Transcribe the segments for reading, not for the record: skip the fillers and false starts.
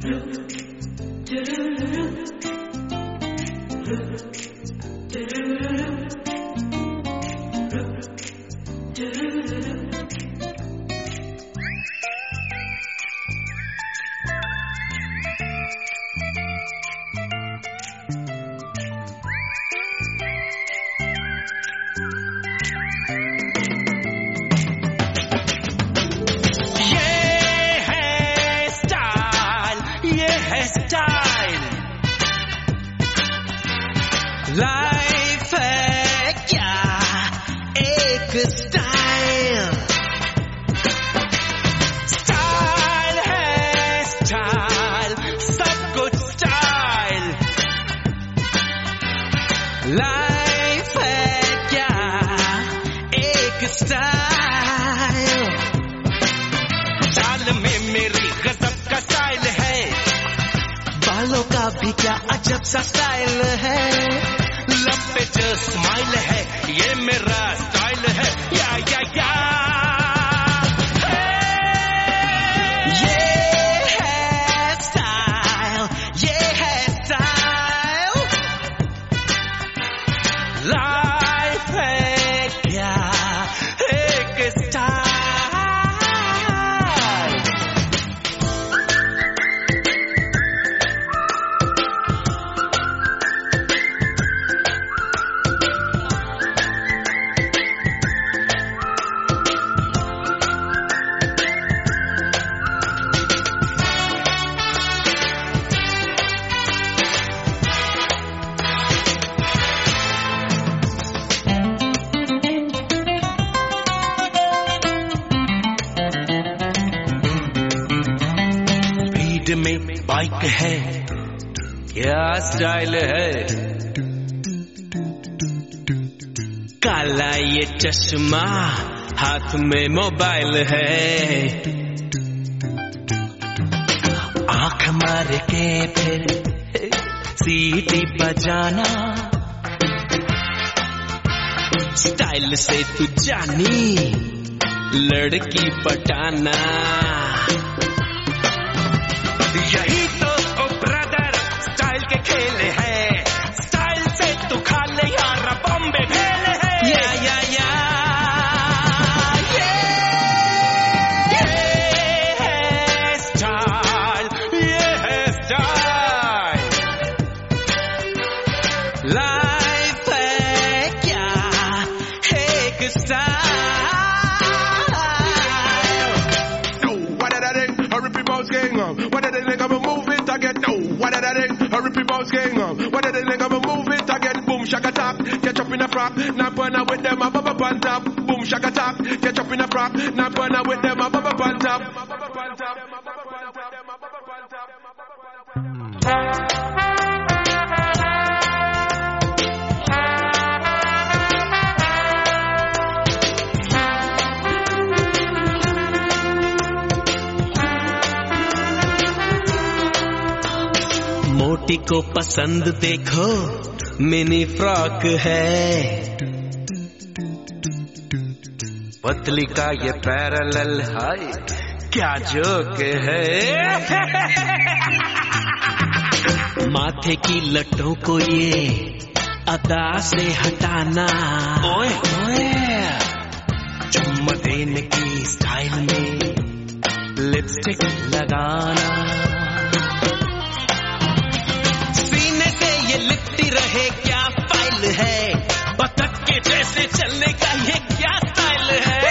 Life है क्या एक स्टाइल, स्टाइल है स्टाइल, सब कुछ स्टाइल। लाइफ है क्या एक स्टाइल, चाल में मेरी गजब का स्टाइल है, बालों का भी क्या अजब सा स्टाइल है, लब पे जो स्माइल है ये मेरा स्टाइल है, या ये है स्टाइल, ये है स्टाइल। लाइफ है क्या एक स्टाइल। में बाइक है क्या स्टाइल है, काला ये चश्मा हाथ में मोबाइल है, आंख मार के फिर सीटी बजाना, स्टाइल से तू जानी लड़की पटाना, यही तो ओ ब्रदर स्टाइल के खेल है, स्टाइल से तू खा ले यार बॉम्बे भेल है, ये है स्टाइल, ये है स्टाइल। लाइफ है क्या एक style. What did they think I'm a move it again? No, what did they think? A rippy bounce gang on. What did they think I'm a move it again? Boom, shaka tap, catch up in a frock. Now burn with them, a bubble pan top. Boom, shaka tap, catch up in a frock. Now burn with them, a bubble pan top. मोटी को पसंद देखो mini frock है, पतली का ये parallel हाय क्या joke है, माथे की लटों को ये अदा से हटाना, ओए ओए चुम्मा देने की स्टाइल में लिपस्टिक लगाना, लिपटी रहे क्या फाइल है, बतख के जैसे चलने का ये क्या स्टाइल है,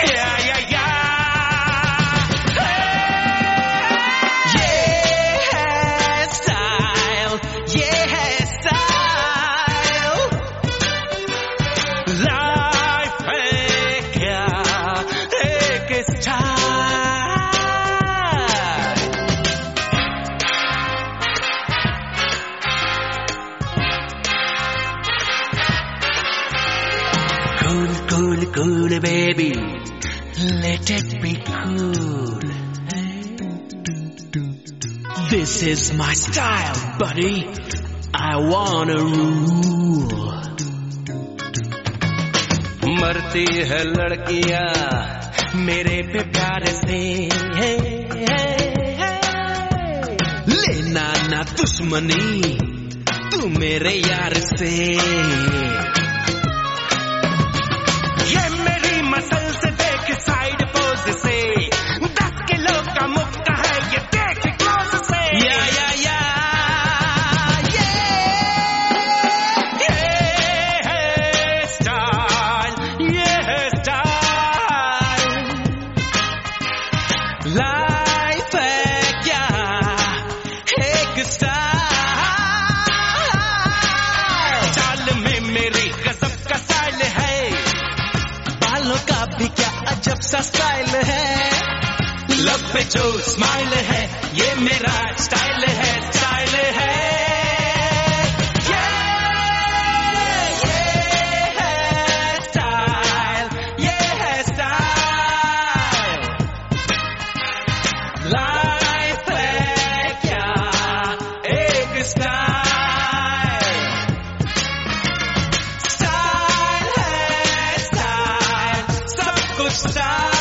ये है स्टाइल, ये है स्टाइल। लाइफ है क्या एक style. Cool, cool, baby, let it be cool. This is my style, buddy, I wanna rule. मरती है लड़कियां मेरे पे प्यार से, लेना बनाना दुश्मनी तू मेरे यार से। ये मेरी मसल से देख साइड पोज से, 10 किलो का मुक्का है ये देख क्लोज से। या ये स्टाइल, ये है स्टाइल। लाइफ है क्या एक स्टाइल, चाल में मेरी गजब का स्टाइल है, बालों का भी क्या अजब सा स्टाइल है, लब पे जो स्माइल है ये मेरा स्टाइल है, स्टाइल है। ये है स्टाइल, ये है स्टाइल। लाइफ है क्या एक स्टाइल, स्टाइल है स्टाइल, सब कुछ स्टाइल।